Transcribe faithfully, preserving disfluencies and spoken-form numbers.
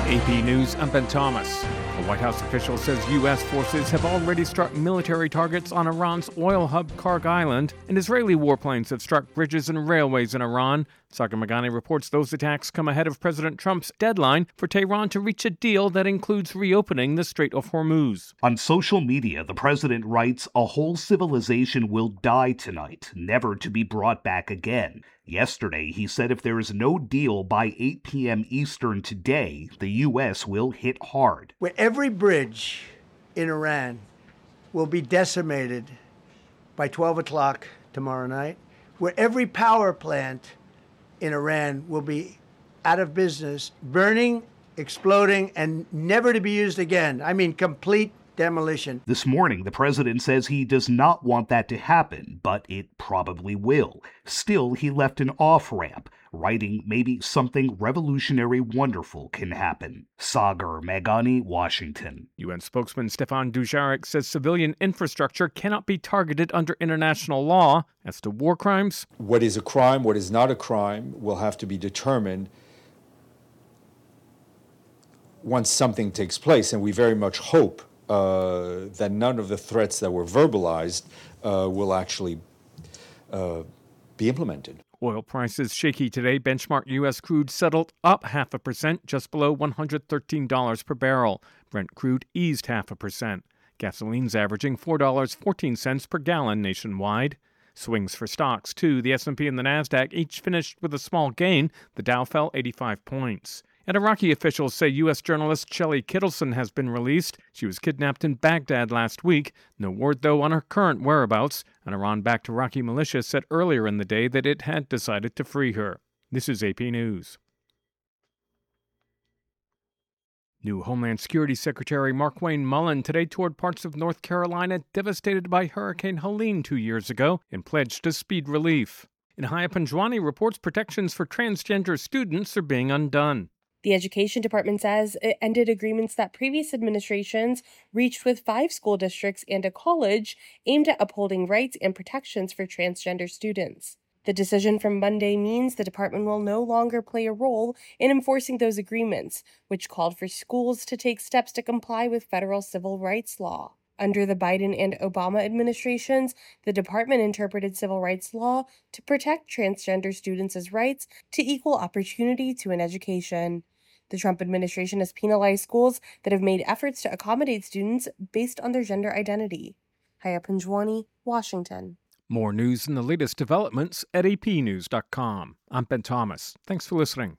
A P News, I'm Ben Thomas. A White House official says U S forces have already struck military targets on Iran's oil hub Karg Island, and Israeli warplanes have struck bridges and railways in Iran. Sagar Meghani reports those attacks come ahead of President Trump's deadline for Tehran to reach a deal that includes reopening the Strait of Hormuz. On social media, the president writes, "A whole civilization will die tonight, never to be brought back again." Yesterday, he said if there is no deal by eight p.m. Eastern today, the U S will hit hard. Where every bridge in Iran will be decimated by twelve o'clock tomorrow night, where every power plant in Iran will be out of business, burning, exploding, and never to be used again. I mean, complete demolition. This morning, the president says he does not want that to happen, but it probably will. Still, he left an off-ramp, writing maybe something revolutionary wonderful can happen. Sagar Meghani, Washington. U N spokesman Stefan Dujarric says civilian infrastructure cannot be targeted under international law. As to war crimes, what is a crime, what is not a crime, will have to be determined once something takes place, and we very much hope Uh, that none of the threats that were verbalized uh, will actually uh, be implemented. Oil prices shaky today. Benchmark U S crude settled up half a percent, just below one hundred thirteen dollars per barrel. Brent crude eased half a percent. Gasoline's averaging four dollars and fourteen cents per gallon nationwide. Swings for stocks, too. The S and P and the NASDAQ each finished with a small gain. The Dow fell eighty-five points. And Iraqi officials say U S journalist Shelley Kittleson has been released. She was kidnapped in Baghdad last week. No word, though, on her current whereabouts. An Iran-backed Iraqi militia said earlier in the day that it had decided to free her. This is A P News. New Homeland Security Secretary Markwayne Mullin today toured parts of North Carolina devastated by Hurricane Helene two years ago and pledged to speed relief. And Haya Panjwani reports protections for transgender students are being undone. The Education Department says it ended agreements that previous administrations reached with five school districts and a college aimed at upholding rights and protections for transgender students. The decision from Monday means the department will no longer play a role in enforcing those agreements, which called for schools to take steps to comply with federal civil rights law. Under the Biden and Obama administrations, the department interpreted civil rights law to protect transgender students' rights to equal opportunity to an education. The Trump administration has penalized schools that have made efforts to accommodate students based on their gender identity. Haya Panjwani, Washington. More news and the latest developments at A P news dot com. I'm Ben Thomas. Thanks for listening.